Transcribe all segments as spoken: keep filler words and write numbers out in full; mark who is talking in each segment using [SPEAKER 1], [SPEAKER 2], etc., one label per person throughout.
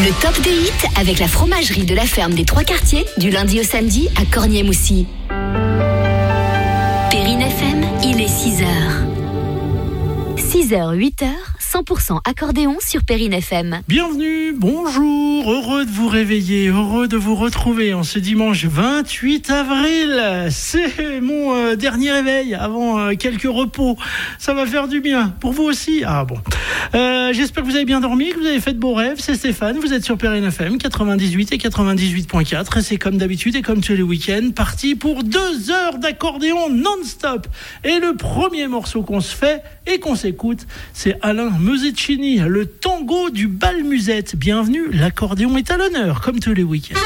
[SPEAKER 1] Le top des hits avec la fromagerie de la ferme des Trois Quartiers du lundi au samedi à Cornier-Moussy. Perrine F M, il est six heures. six heures, huit heures, cent pour cent accordéon sur Perrine F M.
[SPEAKER 2] Bienvenue, bonjour, heureux de vous réveiller, heureux de vous retrouver en ce dimanche vingt-huit avril. C'est mon euh, dernier réveil avant euh, quelques repos. Ça va faire du bien. Pour vous aussi? Ah bon. Euh, j'espère que vous avez bien dormi, que vous avez fait de beaux rêves. C'est Stéphane, vous êtes sur Perrine F M quatre-vingt-dix-huit et quatre-vingt-dix-huit virgule quatre. Et c'est comme d'habitude et comme tous les week-ends, parti pour deux heures d'accordéon non-stop. Et le premier morceau qu'on se fait et qu'on s'écoute, c'est Alain Musicini, le tango du bal musette. Bienvenue, l'accordéon est à l'honneur, comme tous les week-ends.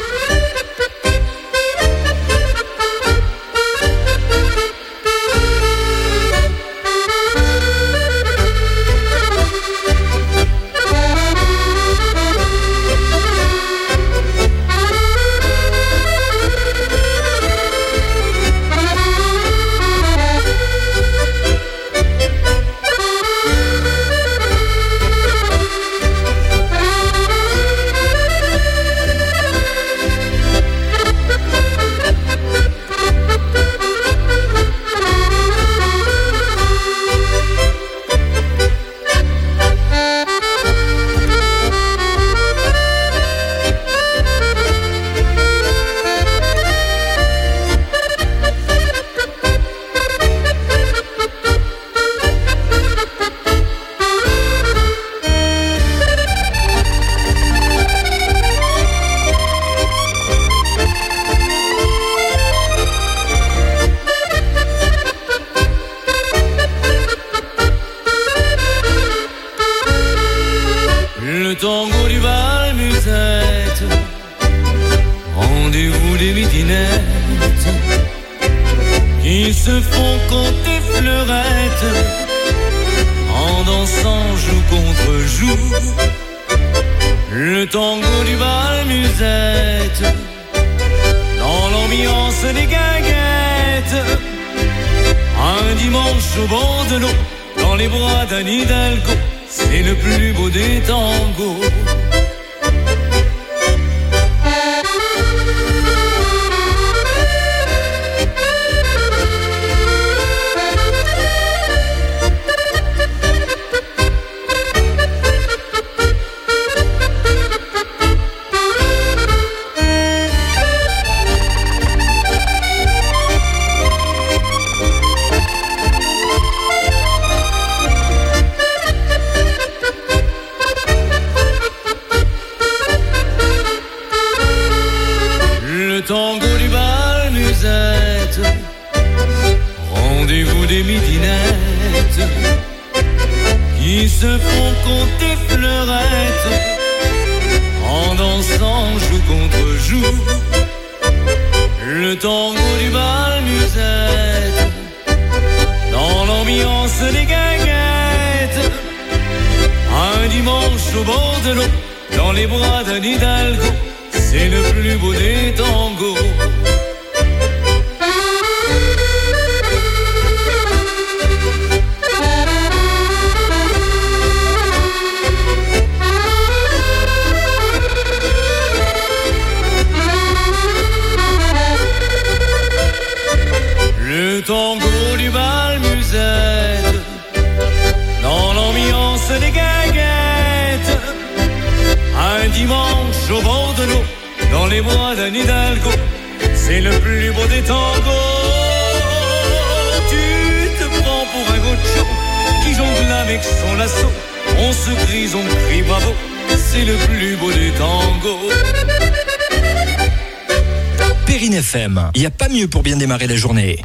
[SPEAKER 3] Il n'y a pas mieux pour bien démarrer la journée.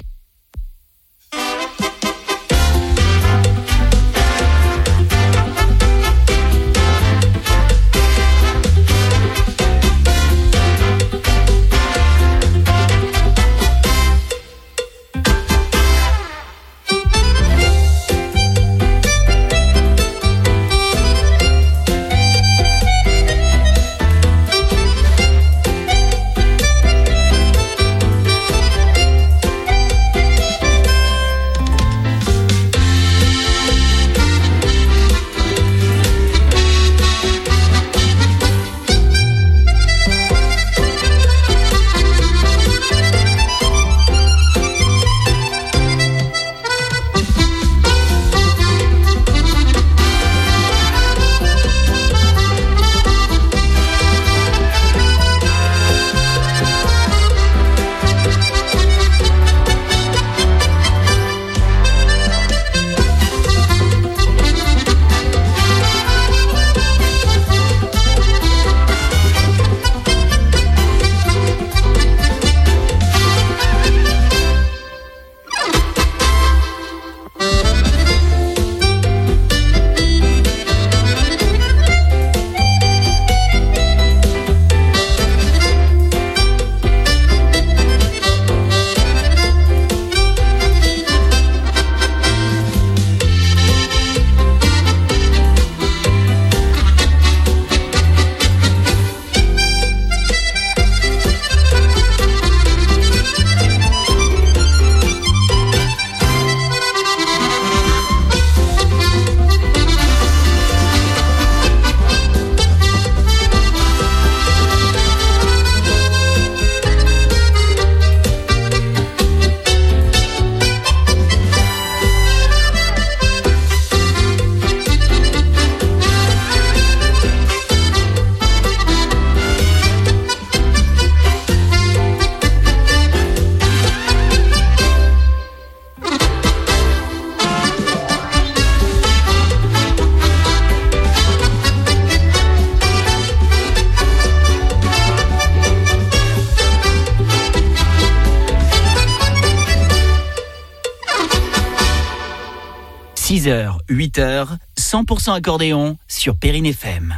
[SPEAKER 4] heures, huit heures, cent pour cent accordéon sur Perrine F M.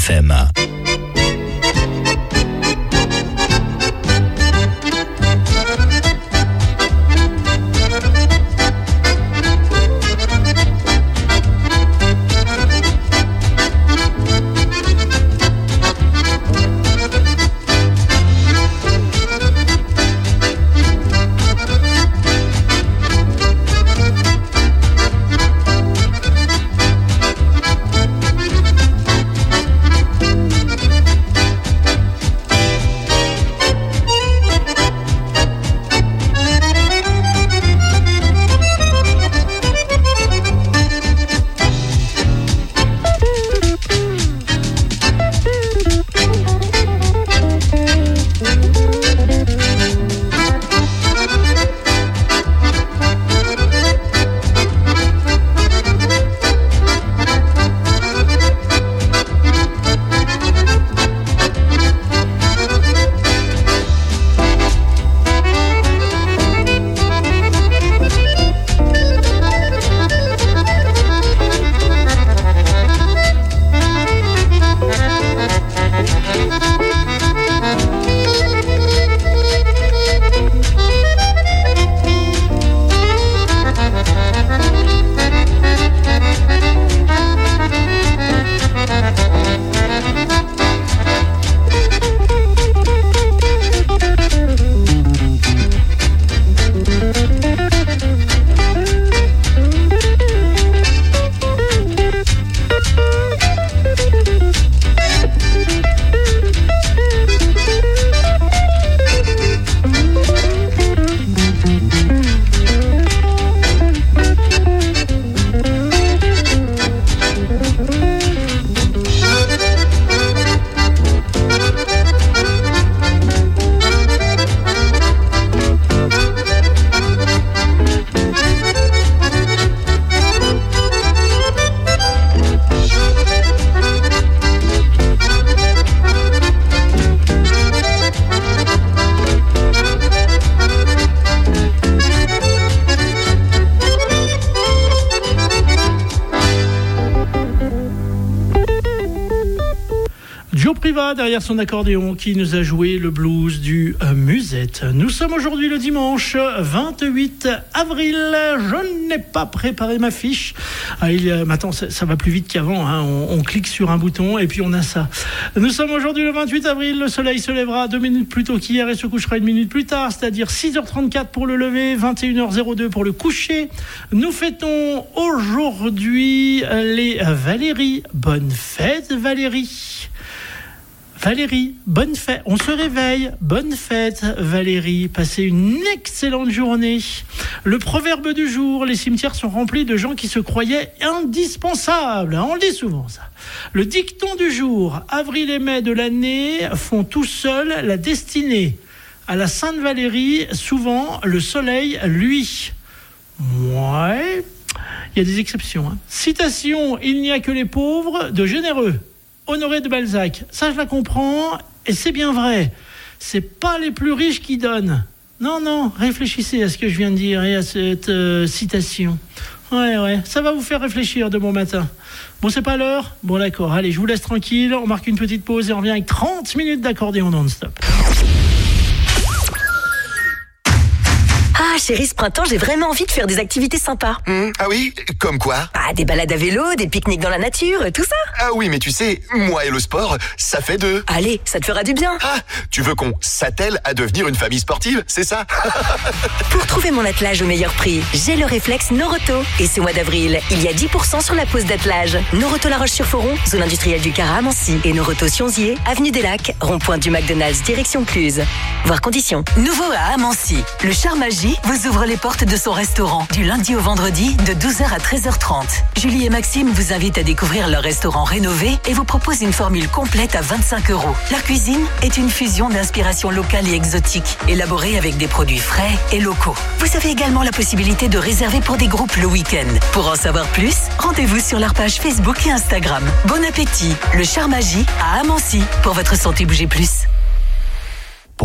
[SPEAKER 3] F M.
[SPEAKER 2] Priva derrière son accordéon qui nous a joué le blues du euh, Musette. Nous sommes aujourd'hui le dimanche vingt-huit avril. Je n'ai pas préparé ma fiche. Ah, il, euh, attends, ça, ça va plus vite qu'avant. Hein. On, on clique sur un bouton et puis on a ça. Nous sommes aujourd'hui le vingt-huit avril. Le soleil se lèvera deux minutes plus tôt qu'hier et se couchera une minute plus tard, c'est-à-dire six heures trente-quatre pour le lever, vingt et une heures deux pour le coucher. Nous fêtons aujourd'hui les Valérie. Bonne fête Valérie. Valérie, bonne fête. On se réveille. Bonne fête, Valérie. Passez une excellente journée. Le proverbe du jour, les cimetières sont remplis de gens qui se croyaient indispensables. On le dit souvent, ça. Le dicton du jour, avril et mai de l'année font tout seuls la destinée. À la Sainte Valérie, souvent, le soleil, lui. Ouais, il y a des exceptions. Hein. Citation, il n'y a que les pauvres de généreux. Honoré de Balzac, ça je la comprends, et c'est bien vrai. C'est pas les plus riches qui donnent. Non, non, réfléchissez à ce que je viens de dire et à cette euh, citation. Ouais, ouais, ça va vous faire réfléchir de bon matin. Bon, c'est pas l'heure ? Bon, d'accord, allez, je vous laisse tranquille, on marque une petite pause et on revient avec trente minutes d'accordéon non-stop.
[SPEAKER 5] Ah, chérie, ce printemps, j'ai vraiment envie de faire des activités sympas.
[SPEAKER 6] Mmh, ah oui, comme quoi ?
[SPEAKER 5] Ah, des balades à vélo, des pique-niques dans la nature, tout ça.
[SPEAKER 6] Ah oui, mais tu sais, moi et le sport, ça fait deux.
[SPEAKER 5] Allez, ça te fera du bien.
[SPEAKER 6] Ah, tu veux qu'on s'attelle à devenir une famille sportive, c'est ça ?
[SPEAKER 5] Pour trouver mon attelage au meilleur prix, j'ai le réflexe Noroto. Et ce mois d'avril, il y a dix pour cent sur la pause d'attelage. Noroto La Roche-sur-Foron, zone industrielle du Cara à Mancy. Et Noroto Sionzier, avenue des Lacs, rond-point du McDonald's, direction Cluse. Voir conditions.
[SPEAKER 7] Nouveau à Amancy, le Charmagie vous ouvre les portes de son restaurant du lundi au vendredi de douze heures à treize heures trente. Julie et Maxime vous invitent à découvrir leur restaurant rénové et vous proposent une formule complète à vingt-cinq euros. Leur cuisine est une fusion d'inspiration locale et exotique, élaborée avec des produits frais et locaux. Vous avez également la possibilité de réserver pour des groupes le week-end. Pour en savoir plus, rendez-vous sur leur page Facebook et Instagram. Bon appétit, le Charmagie à Amancy, pour votre santé bouger plus.
[SPEAKER 6] Pour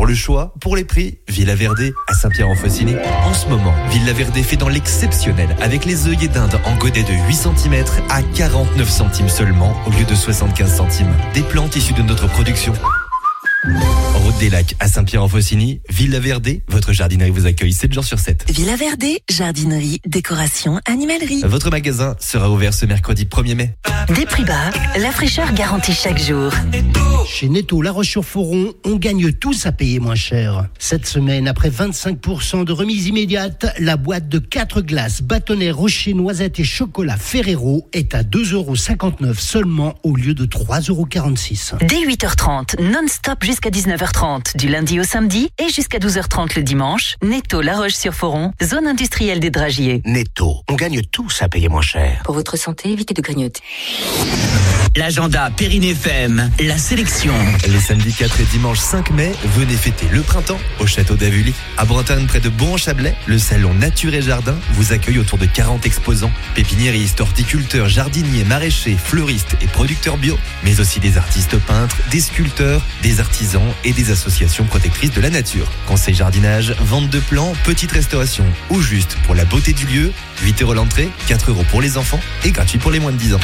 [SPEAKER 8] Pour le choix, pour les prix, Villa Verde à Saint-Pierre-en-Faucigny. En ce moment, Villa Verde fait dans l'exceptionnel avec les œillets d'Inde en godet de huit centimètres à quarante-neuf centimes seulement au lieu de soixante-quinze centimes. Des plantes issues de notre production. Route des Lacs à Saint-Pierre-en-Faucigny, Villa Verde, votre jardinerie vous accueille sept jours sur sept.
[SPEAKER 5] Villa Verde, jardinerie, décoration, animalerie.
[SPEAKER 8] Votre magasin sera ouvert ce mercredi premier mai.
[SPEAKER 7] Des prix bas, la fraîcheur garantie chaque jour.
[SPEAKER 2] Chez Netto La Roche-sur-Foron, on gagne tous à payer moins cher. Cette semaine, après vingt-cinq pour cent de remise immédiate, la boîte de quatre glaces bâtonnets rocher noisettes et chocolat Ferrero est à deux euros cinquante-neuf seulement au lieu de trois euros quarante-six.
[SPEAKER 7] Dès huit heures trente, non-stop jusqu'à dix-neuf heures trente, du lundi au samedi et jusqu'à douze heures trente le dimanche. Netto La Roche-sur-Foron, zone industrielle des Dragiers.
[SPEAKER 9] Netto, on gagne tous à payer moins cher.
[SPEAKER 5] Pour votre santé, évitez de grignoter.
[SPEAKER 4] L'agenda Périnée F M, la sélection.
[SPEAKER 8] Les samedis quatre et dimanche cinq mai, venez fêter le printemps au château d'Avully. À Bretagne, près de Beaumont-Chablais, le salon Nature et Jardin vous accueille autour de quarante exposants. Pépiniéristes, horticulteurs, jardiniers, maraîchers, fleuristes et producteurs bio. Mais aussi des artistes peintres, des sculpteurs, des artisans et des associations protectrices de la nature. Conseil jardinage, vente de plants, petite restauration ou juste pour la beauté du lieu. huit euros l'entrée, quatre euros pour les enfants et gratuit pour les moins de dix ans.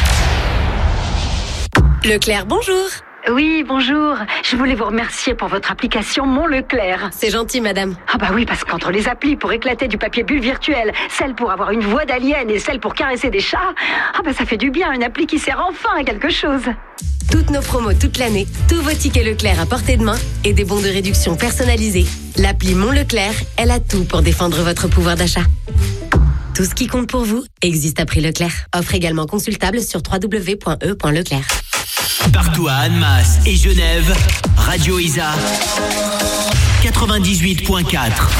[SPEAKER 5] Leclerc, bonjour.
[SPEAKER 10] Oui, bonjour. Je voulais vous remercier pour votre application Mon Leclerc.
[SPEAKER 5] C'est gentil, madame.
[SPEAKER 10] Ah bah oui, parce qu'entre les applis pour éclater du papier bulle virtuel, celle pour avoir une voix d'alien et celle pour caresser des chats, ah bah ça fait du bien, une appli qui sert enfin à quelque chose.
[SPEAKER 5] Toutes nos promos toute l'année, tous vos tickets Leclerc à portée de main et des bons de réduction personnalisés. L'appli Mon Leclerc, elle a tout pour défendre votre pouvoir d'achat. Tout ce qui compte pour vous existe à prix Leclerc. Offre également consultable sur w w w point e point leclerc.
[SPEAKER 4] Partout à Annemasse et Genève, Radio Isa quatre-vingt-dix-huit point quatre.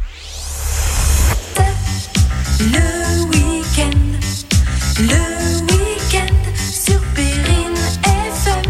[SPEAKER 11] Le week-end, le week-end sur Perrine F M.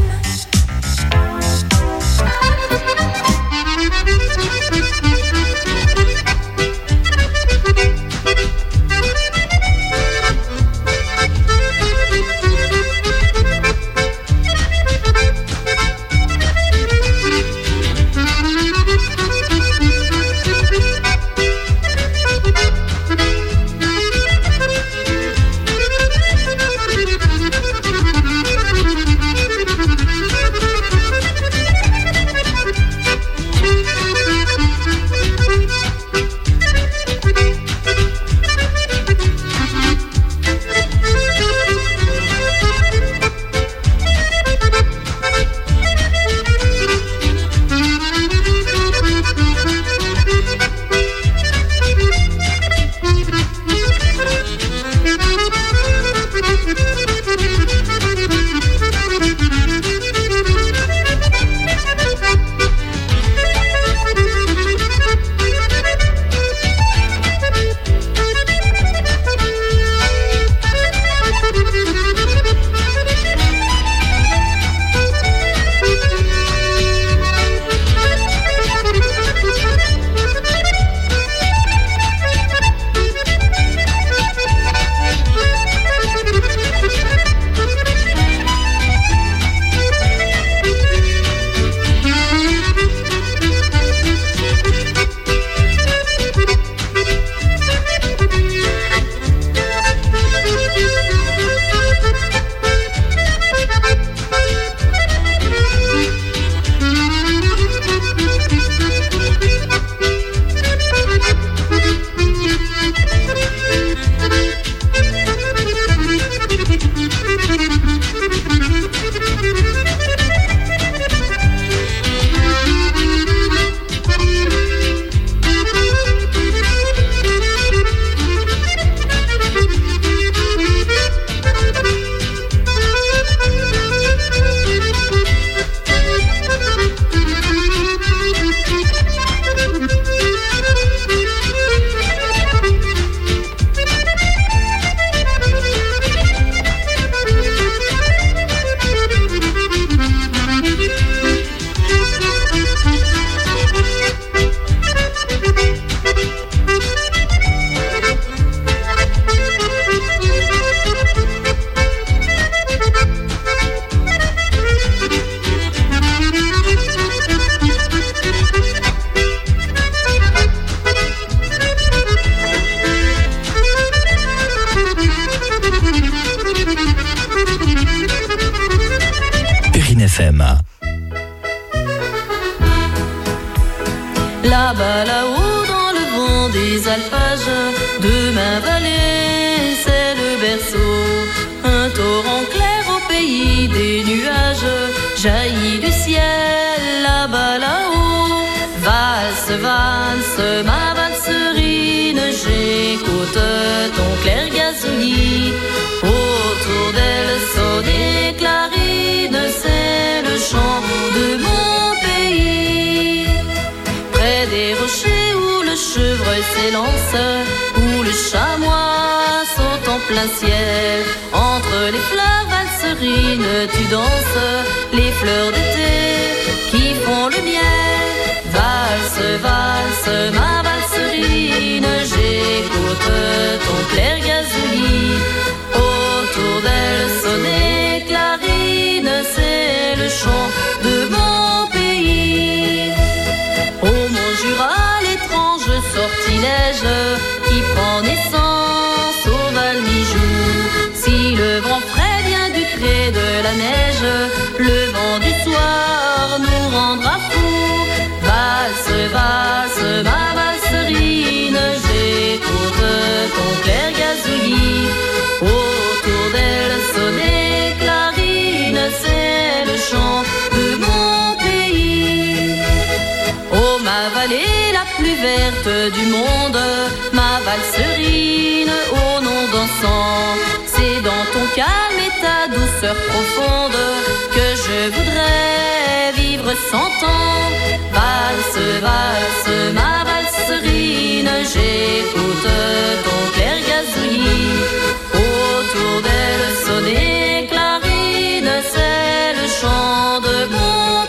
[SPEAKER 12] Là-bas, là-haut, dans le vent des alpages, de ma vallée, c'est le berceau. Un torrent clair au pays des nuages jaillit du ciel, là-bas, là-haut. Valse, valse, ma valserine, j'écoute ton clair gazouillis. Autour d'elle sonnent des clarines, c'est le chant de mon pays. Près des rochers où le chevreuil s'élance, où le chamois saute en plein ciel, entre les fleurs valserines tu danses, les fleurs d'été qui font le miel. Valse, valse, ma valserine, j'écoute ton clair gazouillis. Autour d'elle sonnent des clarines, c'est le chant de mon pays. Au Mont Jura, l'étrange sortilège qui prend naissance au Val-Mijou. Si le vent frais vient du cré de la neige, le vent du soir nous rendra fous. Valse, valse, ma valserine, j'écoute ton clair gazouillis. Autour d'elle sonnent des clarines, c'est le chant de mon pays. Oh, ma vallée la plus verte du monde, ma valserine au nom dansant, c'est dans ton calme et ta douceur profonde que je voudrais vivre cent ans. Valse, valse, ma valserine, j'écoute ton clair gazouillis. Autour d'elle sonnent des clarines, c'est le chant de mon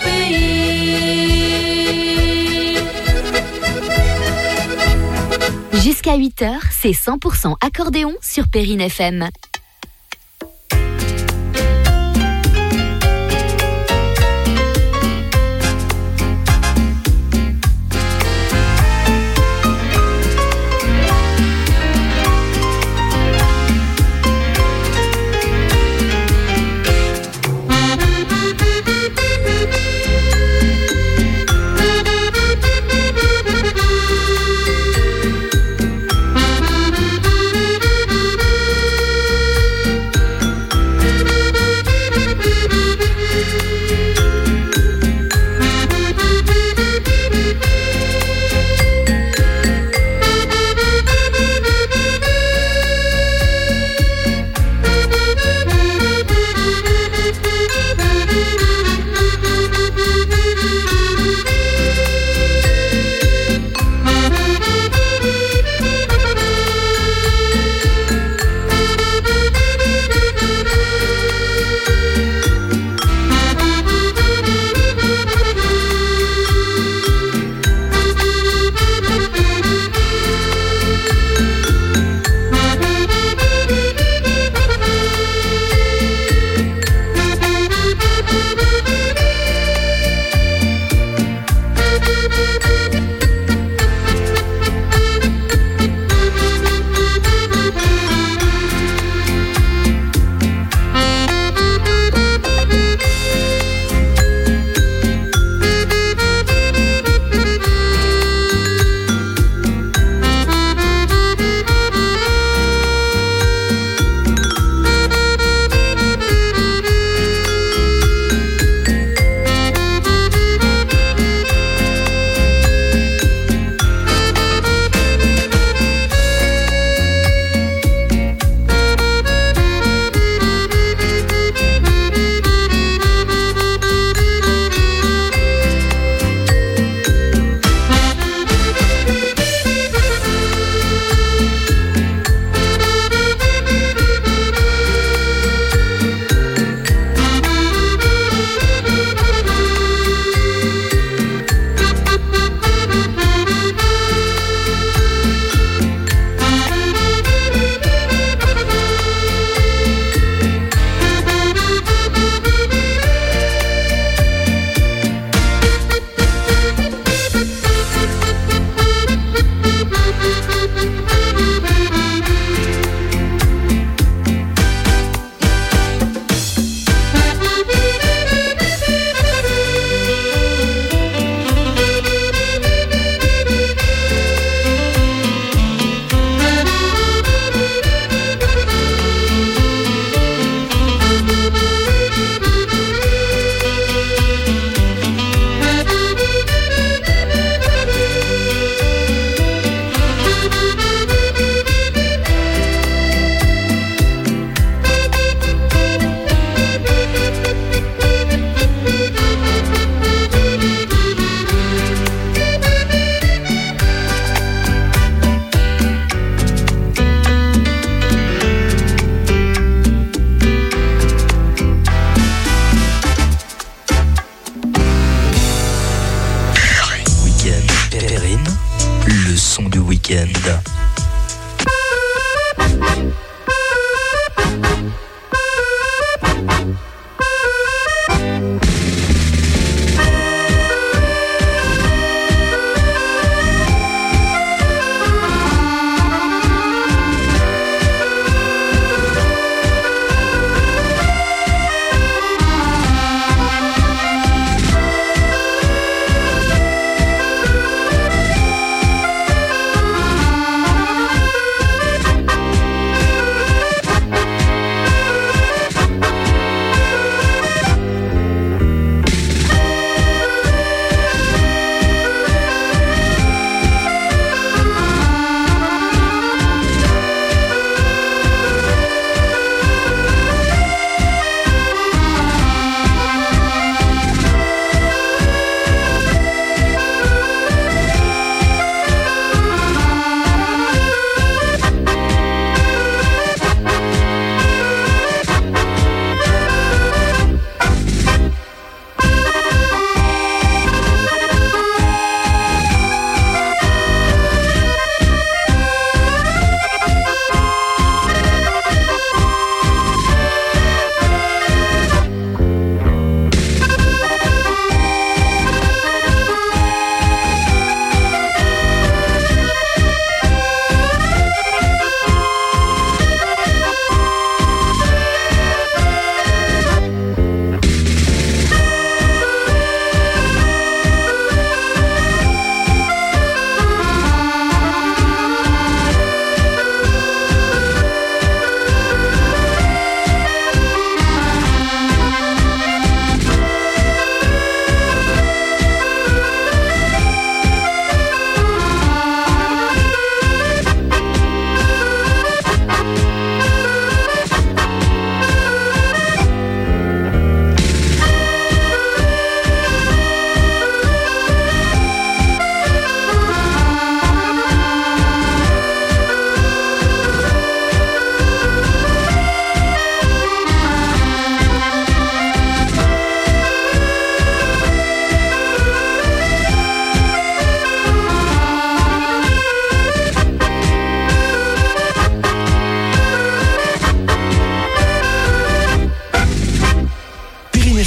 [SPEAKER 12] pays.
[SPEAKER 1] Jusqu'à huit heures, c'est cent pour cent accordéon sur Perrine F M.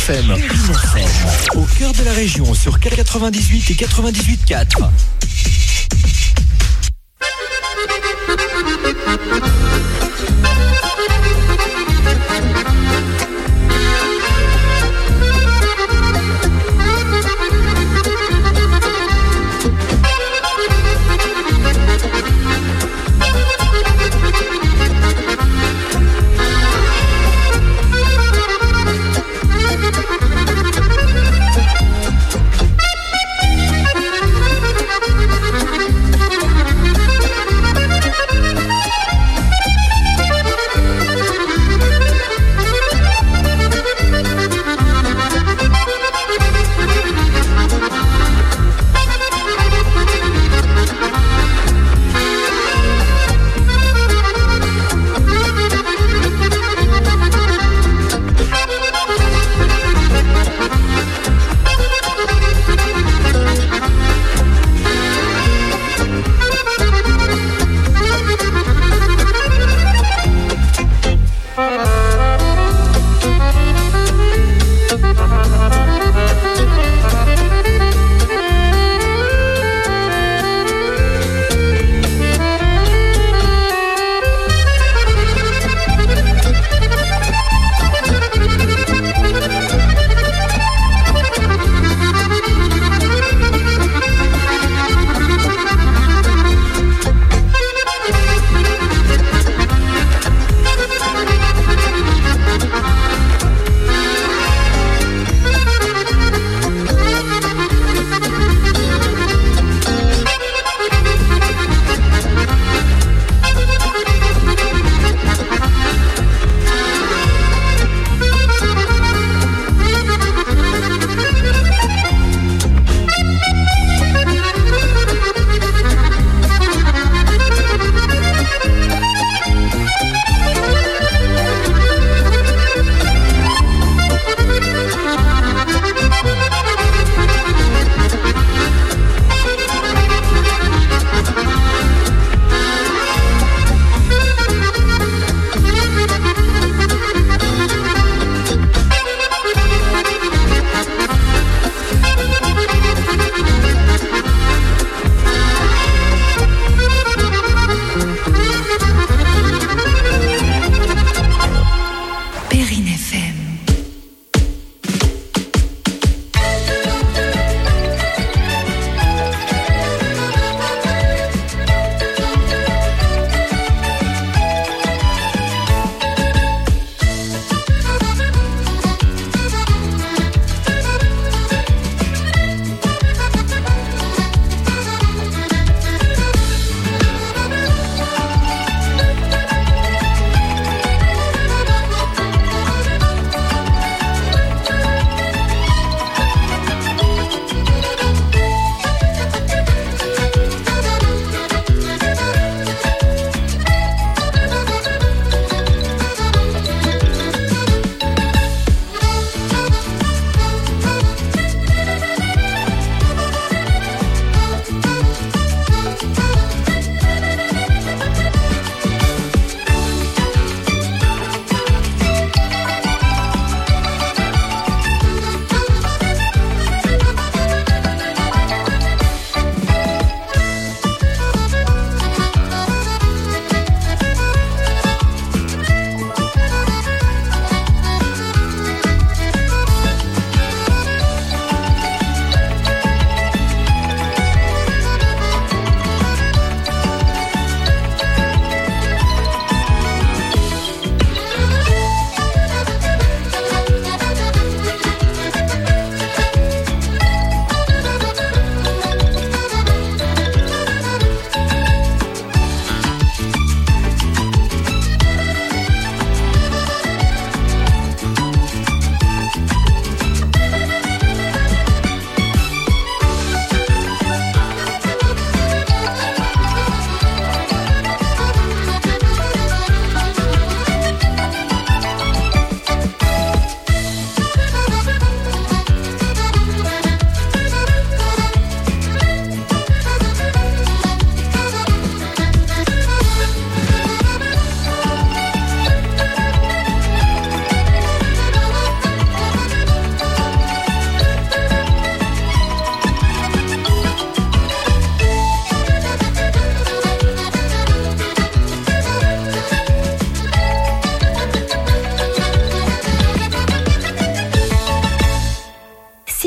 [SPEAKER 3] F M. Perrine F M. Au cœur de la région sur quatre-vingt-dix-huit et quatre-vingt-dix-huit virgule quatre.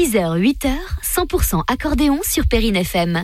[SPEAKER 1] six heures, huit heures, cent pour cent accordéon sur Perrine F M.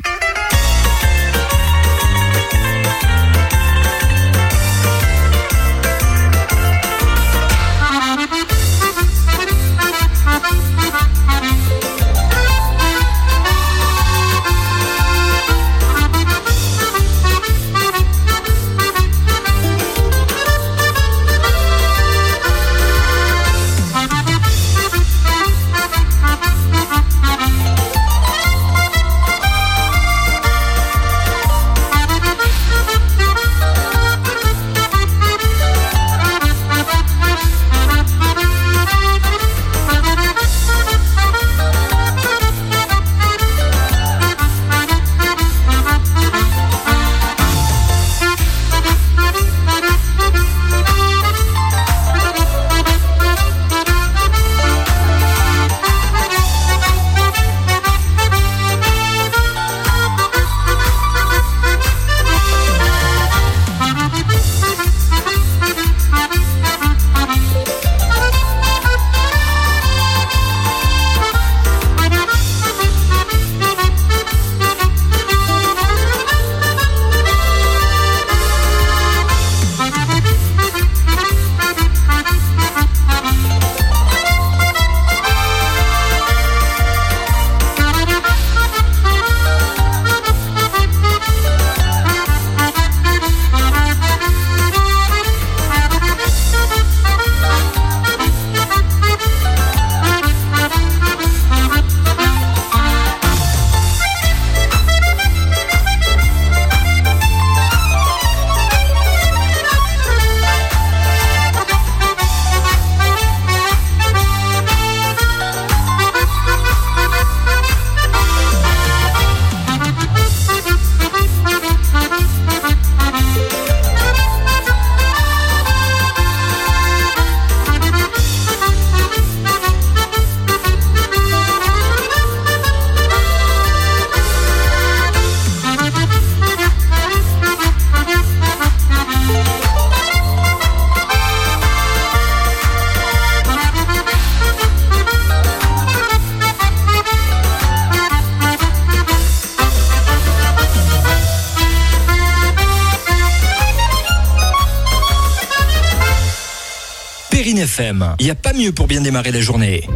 [SPEAKER 3] F M. Il n'y a pas mieux pour bien démarrer la journée.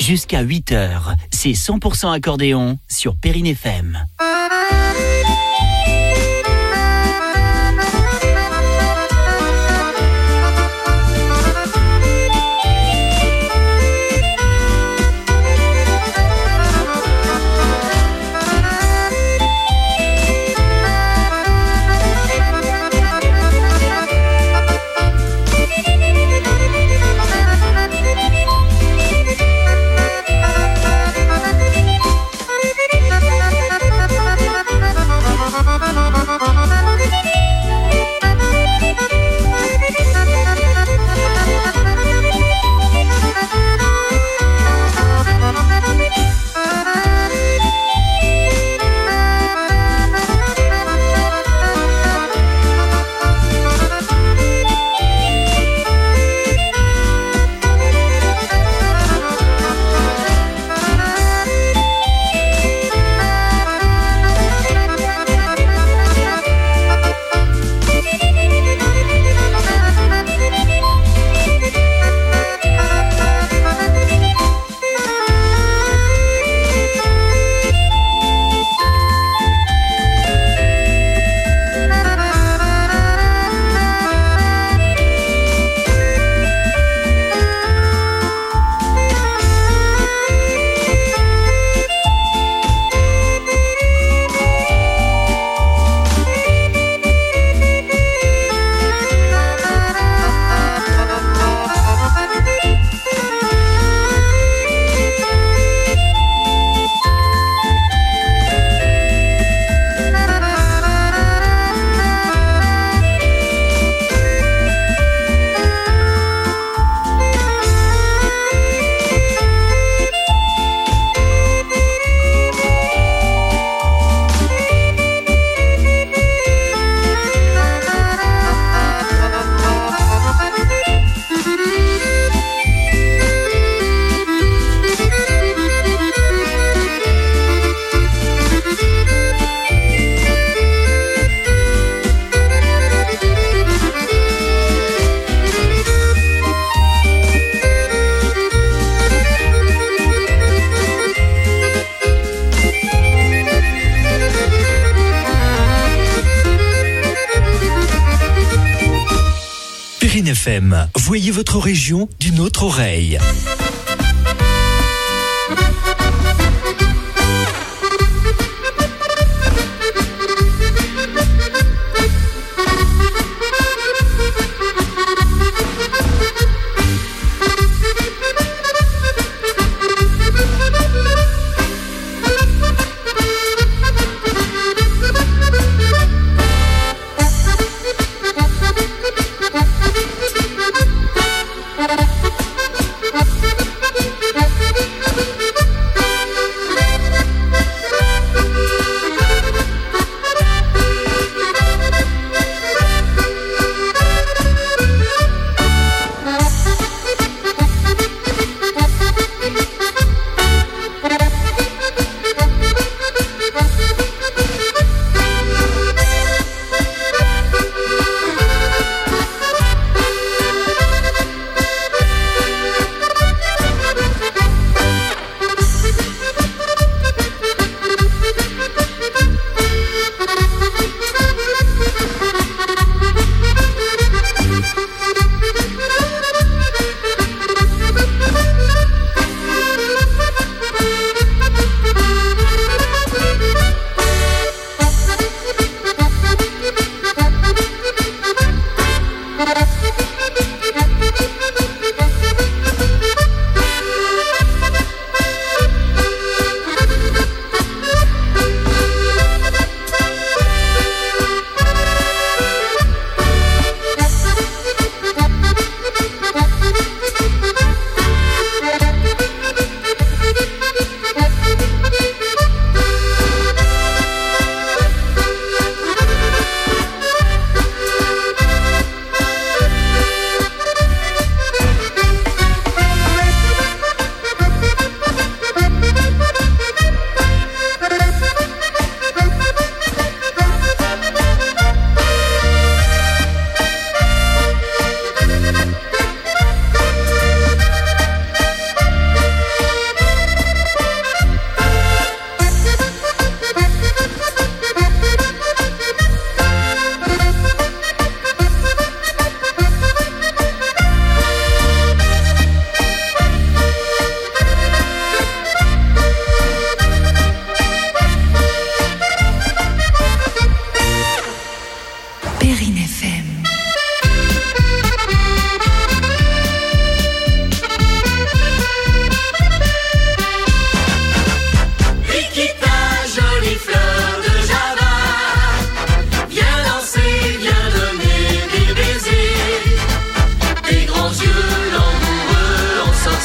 [SPEAKER 4] Jusqu'à huit heures, c'est cent pour cent accordéon sur Perrine F M.
[SPEAKER 3] Perrine F M, voyez votre région d'une autre oreille.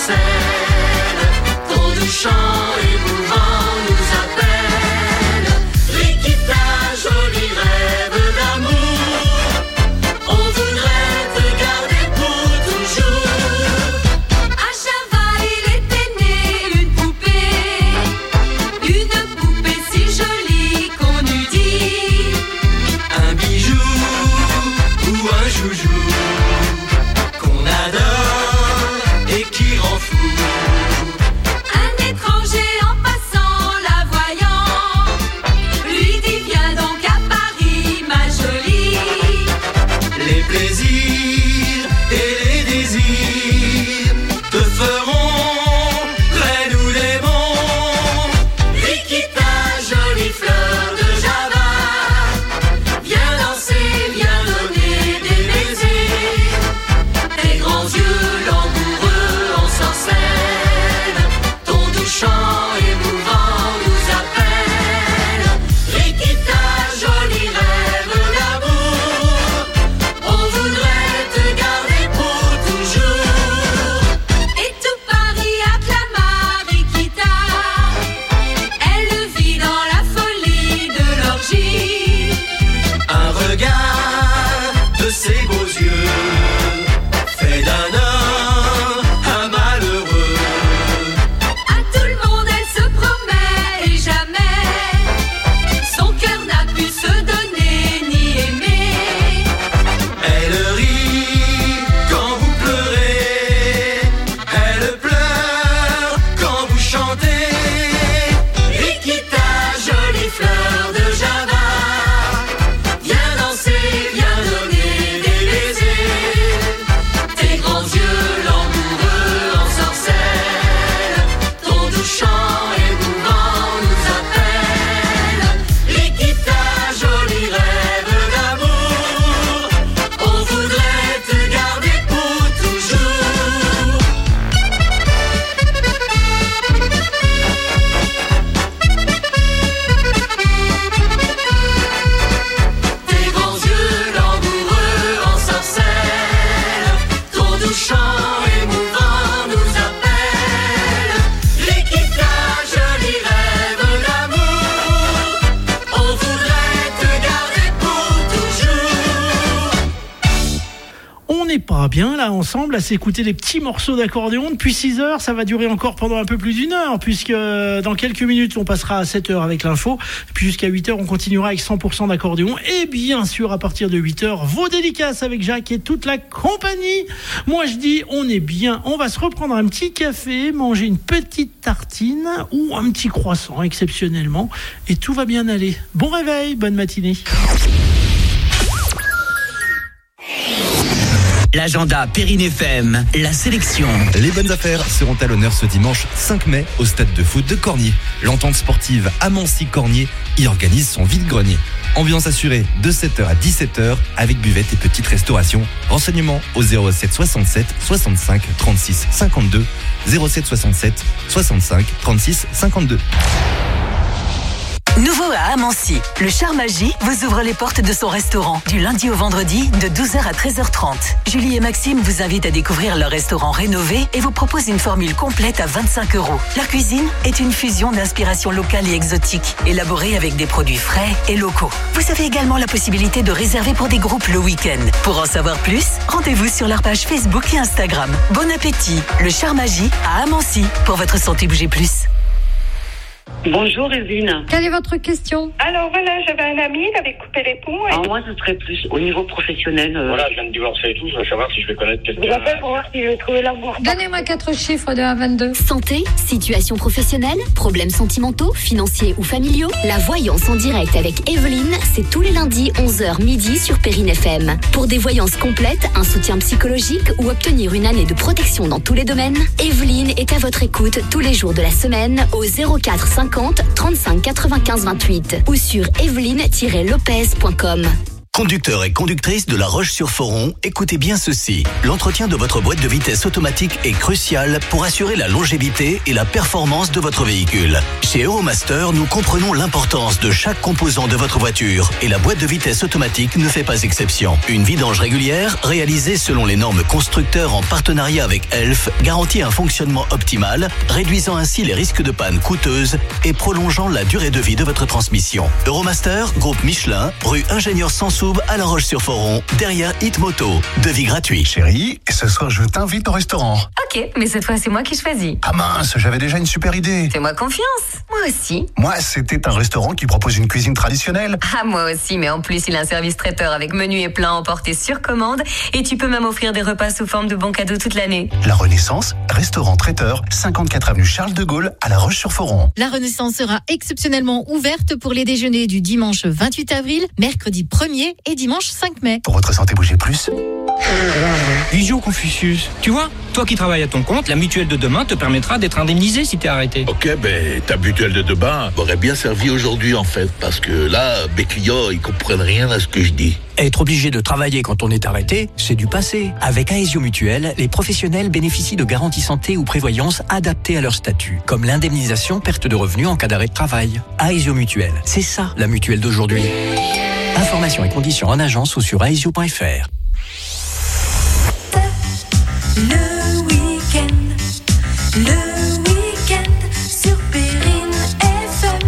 [SPEAKER 13] s'ensorcelle. Ton doux chant émouvant nous appelle. Rikita, joli rêve d'amour, on voudrait te garder pour toujours.
[SPEAKER 11] À Java, il était né une poupée, une poupée si jolie qu'on eût dit
[SPEAKER 13] un bijou ou un joujou qu'on adore et qui rend fou.
[SPEAKER 11] Un étranger en passant la voyant lui dit viens donc à Paris ma jolie.
[SPEAKER 13] Les plaisirs et les désirs te feront reine ou démon. Rikita, jolie fleur de Java, viens danser, viens donner des baisers. Tes grands yeux langoureux ensorcellent. Ton doux chant émouvant nous appelle. Rikita, joli rêve d'amour, on voudrait te garder pour toujours.
[SPEAKER 11] Et tout Paris acclama Rikita, elle vit dans la folie de l'orgie.
[SPEAKER 13] Un regard de ses beaux yeux fait d'un homme un malheureux.
[SPEAKER 11] À tout le monde elle se promet et jamais son cœur n'a pu se donner ni aimer.
[SPEAKER 13] Elle rit quand vous pleurez, elle pleure quand vous chantez. Rikita, jolie fleur de Java, viens danser, viens donner des baisers. Tes grands yeux langoureux ensorcellent. Ton doux chant émouvant nous appelle. Rikita, joli rêve d'amour, on voudrait te garder pour toujours. Tes grands yeux langoureux ensorcellent. Ton doux chant émouvant nous appelle. Rikita, joli rêve d'amour, on voudrait te garder pour toujours.
[SPEAKER 2] On n'est pas bien là ensemble à s'écouter des petits morceaux d'accordéon depuis six heures. Ça va durer encore pendant un peu plus d'une heure, puisque dans quelques minutes on passera à sept heures avec l'info, puis jusqu'à huit heures on continuera avec cent pour cent d'accordéon, et bien sûr à partir de huit heures vos dédicaces avec Jacques et toute la compagnie. Moi je dis on est bien, on va se reprendre un petit café, manger une petite tartine ou un petit croissant exceptionnellement, et tout va bien aller. Bon réveil, bonne matinée.
[SPEAKER 4] L'agenda Perrine F M, la sélection.
[SPEAKER 8] Les bonnes affaires seront à l'honneur ce dimanche cinq mai au stade de foot de Cornier. L'entente sportive Amancy-Cornier y organise son vide-grenier. Ambiance assurée de sept heures à dix-sept heures avec buvette et petite restauration. Renseignements au zéro sept soixante-sept soixante-cinq trente-six cinquante-deux. zéro sept soixante-sept soixante-cinq trente-six cinquante-deux.
[SPEAKER 7] Nouveau à Amancy, le Charmagie vous ouvre les portes de son restaurant du lundi au vendredi de douze heures à treize heures trente. Julie et Maxime vous invitent à découvrir leur restaurant rénové et vous proposent une formule complète à vingt-cinq euros. Leur cuisine est une fusion d'inspiration locale et exotique, élaborée avec des produits frais et locaux. Vous avez également la possibilité de réserver pour des groupes le week-end. Pour en savoir plus, rendez-vous sur leur page Facebook et Instagram. Bon appétit, le Charmagie à Amancy pour votre santé bouger plus.
[SPEAKER 14] Bonjour Evelyne.
[SPEAKER 15] Quelle est votre question?
[SPEAKER 14] Alors voilà, j'avais un ami, il avait coupé les ponts. Et... Alors moi, ce serait plus au niveau professionnel. Euh...
[SPEAKER 16] Voilà, je viens de divorcer et tout, je veux savoir si je vais connaître quelqu'un.
[SPEAKER 14] Je vous appelle pour voir si je vais trouver l'amour.
[SPEAKER 15] Donnez-moi quatre chiffres de un à vingt-deux.
[SPEAKER 1] Santé, situation professionnelle, problèmes sentimentaux, financiers ou familiaux. La voyance en direct avec Evelyne, c'est tous les lundis onze heures midi sur Perrine F M. Pour des voyances complètes, un soutien psychologique ou obtenir une année de protection dans tous les domaines, Evelyne est à votre écoute tous les jours de la semaine au zéro quatre cinquante trente-cinq quatre-vingt-quinze vingt-huit ou sur evelyne tiret lopez point com.
[SPEAKER 17] Conducteurs et conductrices de La Roche-sur-Foron, écoutez bien ceci. L'entretien de votre boîte de vitesse automatique est crucial pour assurer la longévité et la performance de votre véhicule. Chez Euromaster, nous comprenons l'importance de chaque composant de votre voiture et la boîte de vitesse automatique ne fait pas exception. Une vidange régulière, réalisée selon les normes constructeurs en partenariat avec Elf, garantit un fonctionnement optimal, réduisant ainsi les risques de panne coûteuses et prolongeant la durée de vie de votre transmission. Euromaster, groupe Michelin, rue Ingénieur Sansoub à La Roche-sur-Foron, derrière Hitmoto. Devis gratuit.
[SPEAKER 6] Chérie, ce soir je t'invite au restaurant.
[SPEAKER 18] Ok, mais cette fois c'est moi qui choisis.
[SPEAKER 6] Ah mince, j'avais déjà une super idée.
[SPEAKER 18] Fais-moi confiance. Moi aussi.
[SPEAKER 6] Moi, c'était un restaurant qui propose une cuisine traditionnelle.
[SPEAKER 18] Ah, moi aussi, mais en plus il a un service traiteur avec menu et plat emporté sur commande et tu peux même offrir des repas sous forme de bons cadeaux toute l'année.
[SPEAKER 6] La Renaissance, restaurant traiteur, cinquante-quatre avenue Charles de Gaulle à La Roche-sur-Foron.
[SPEAKER 19] La Renaissance sera exceptionnellement ouverte pour les déjeuners du dimanche vingt-huit avril, mercredi premier et dimanche cinq mai.
[SPEAKER 6] Pour votre santé, bougez plus.
[SPEAKER 20] Visio Confucius, tu vois, toi qui travailles à ton compte, la mutuelle de demain te permettra d'être indemnisé si t'es arrêté.
[SPEAKER 21] Ok, ben ta mutuelle de demain m'aurait bien servi aujourd'hui en fait, parce que là, mes clients, ils comprennent rien à ce que je dis.
[SPEAKER 22] Être obligé de travailler quand on est arrêté, c'est du passé. Avec Aesio Mutuelle, les professionnels bénéficient de garanties santé ou prévoyance adaptées à leur statut, comme l'indemnisation perte de revenus en cas d'arrêt de travail. Aesio Mutuelle, c'est ça la mutuelle d'aujourd'hui. Informations et conditions en agence ou sur aesio point f r.
[SPEAKER 13] Le week-end, le week-end sur Perrine F M.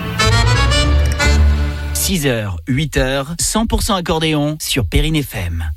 [SPEAKER 4] six heures, huit heures, cent pour cent accordéon sur Perrine F M.